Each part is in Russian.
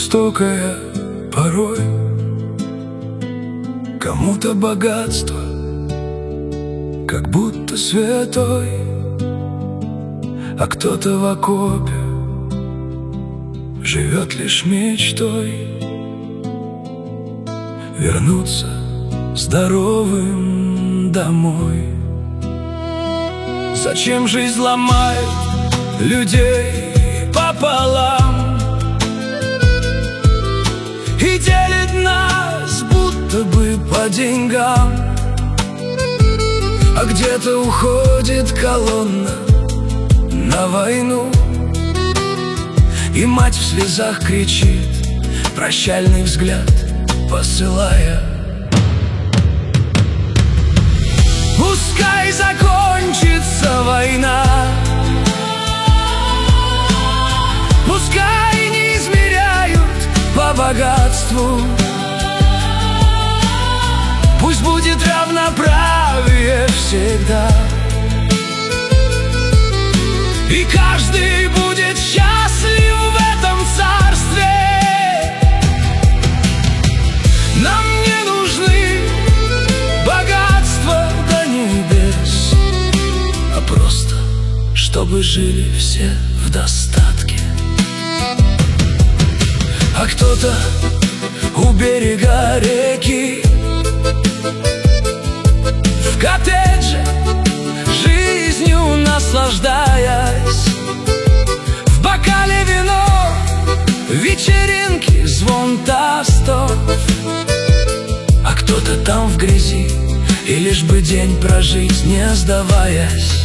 жестокая порой. Кому-то богатство как будто святой, а кто-то в окопе живет лишь мечтой вернуться здоровым домой. Зачем жизнь ломает людей пополам и делит нас будто бы по деньгам? А где-то уходит колонна на войну, и мать в слезах кричит, прощальный взгляд посылая. Пускай закончится война, пускай не измеряют по богатству, пусть будет равноправие всегда, и каждый будет счастлив в этом царстве. Нам не нужны богатства до небес, а просто чтобы жили все в достатке. А кто-то у берега реки в коттедже жизнью наслаждаясь, в бокале вино, вечеринки, звон тостов. А кто-то там в грязи, и лишь бы день прожить, не сдаваясь.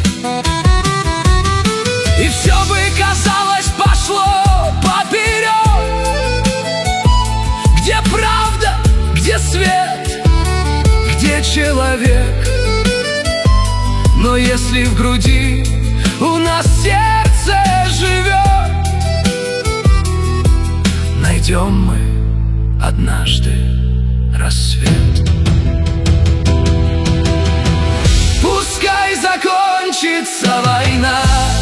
И все бы, казалось, пошло поперек. Где правда, где свет, где человек? Но если в груди у нас сердце живет, найдем мы однажды рассвет. Пускай закончится война,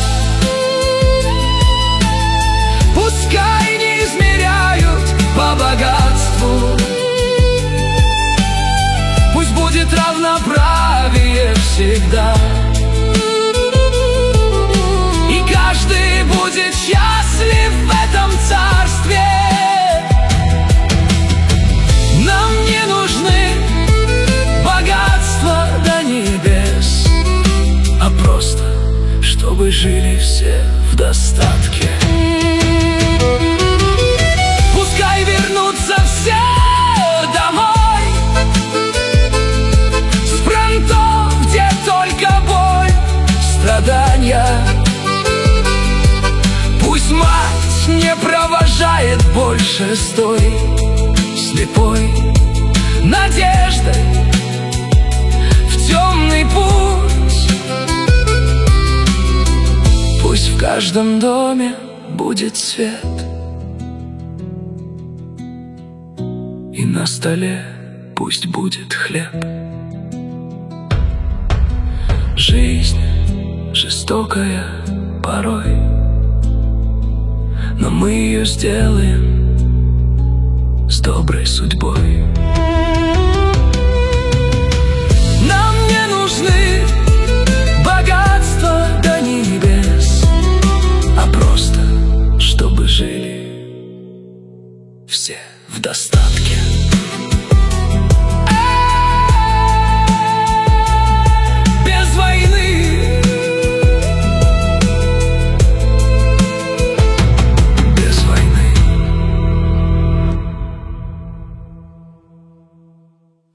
пускай не измеряют по богатству, пусть будет равноправие всегда, и каждый будет счастлив в этом царстве. Нам не нужны богатства до небес, а просто чтобы жили все в достатке. Пускай вернутся все домой с фронтов, где только боль, страдания. Пусть мать не провожает больше с той слепой надеждой в темный путь. Пусть в каждом доме будет свет, и на столе пусть будет хлеб. Жизнь жестокая порой, но мы ее сделаем с доброй судьбой.